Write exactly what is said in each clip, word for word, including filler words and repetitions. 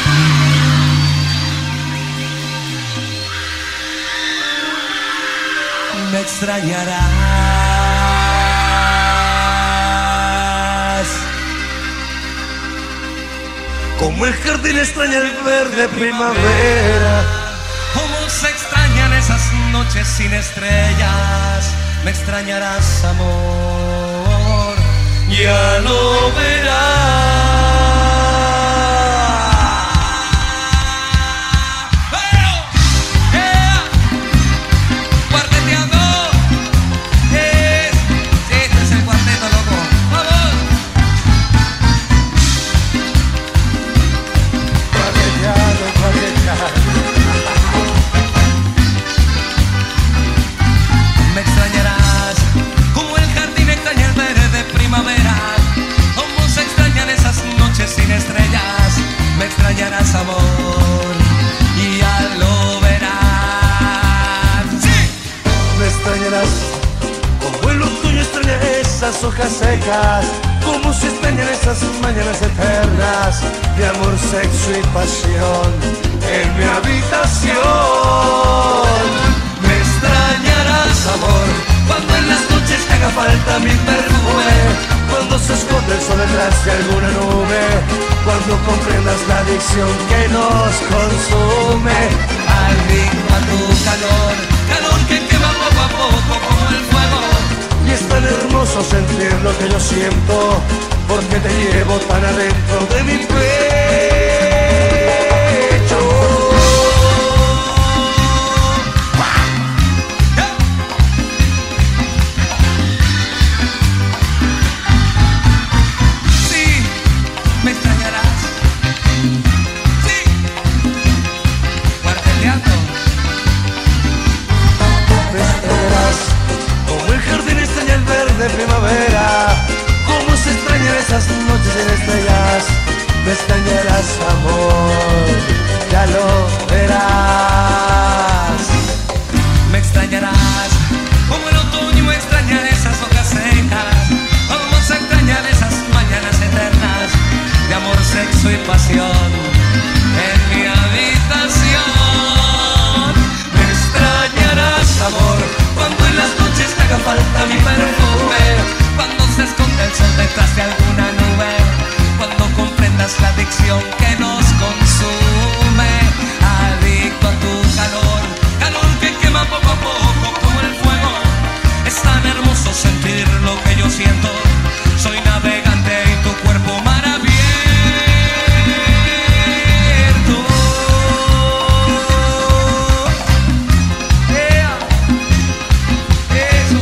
Me extrañarás como el jardín extraña el verde primavera. Como se extrañan esas noches sin estrellas. Me extrañarás, amor, ya lo verás. Me extrañarás como el jardín extraña el verde primavera. Como se extrañan esas noches sin estrellas. Me extrañarás, amor, y ya lo verás. ¡Sí! Me extrañarás como el otoño extraña esas hojas secas. Como se extrañan esas mañanas eternas de amor, sexo y pasión en mi habitación. Me extrañarás, amor, cuando en las noches te haga falta mi perfume, cuando se esconde el sol detrás de alguna nube, cuando comprendas la adicción que nos consume. Adicto a tu calor, calor que quema poco a poco como el fuego. Y es tan hermoso sentir lo que yo siento, porque te llevo tan adentro de mi pecho. Sí, me extrañarás. Sí, cuarteteando. Me extrañarás como el jardín extraña el verde primavera. Como se extrañan esas noches en estrellas. Me extrañarás, amor, ya lo verás. Me extrañarás como el otoño extraña esas hojas secas. Como se extrañan esas mañanas eternas de amor, sexo y pasión en mi habitación. Me extrañarás, amor, cuando en las noches te haga falta mi perfume, Cuando se esconde el sol detrás de alguna nube, cuando comprendas la adicción que nos consume. Adicto a tu calor, calor que quema poco a poco como el fuego. Es tan hermoso sentir lo que yo siento. Soy navegante y tu cuerpo mar abierto. Yeah. Eso.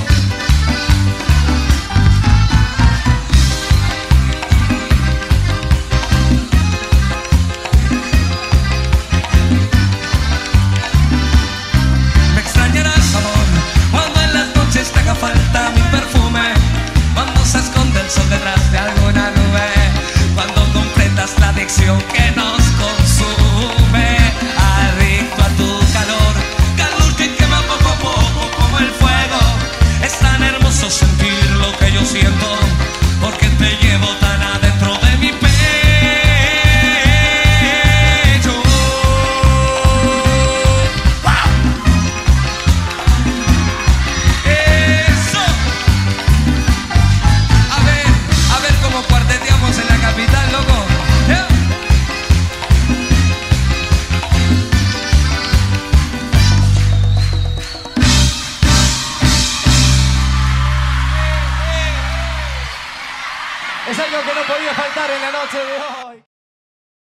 Me extrañarás, amor, cuando en las noches te haga falta mi perfume, cuando se esconde el sol detrás de alguna nube, cuando comprendas la adicción que nos consume. Adicto a tu calor, calor que quema poco a poco como el fuego. Es tan hermoso sentir lo que yo siento, porque te llevo tan adentro de mi pecho. Eso. A ver, a ver cómo cuarteteamos en la capital, loco. ¿Eh? Es algo que no podía faltar en la noche de hoy.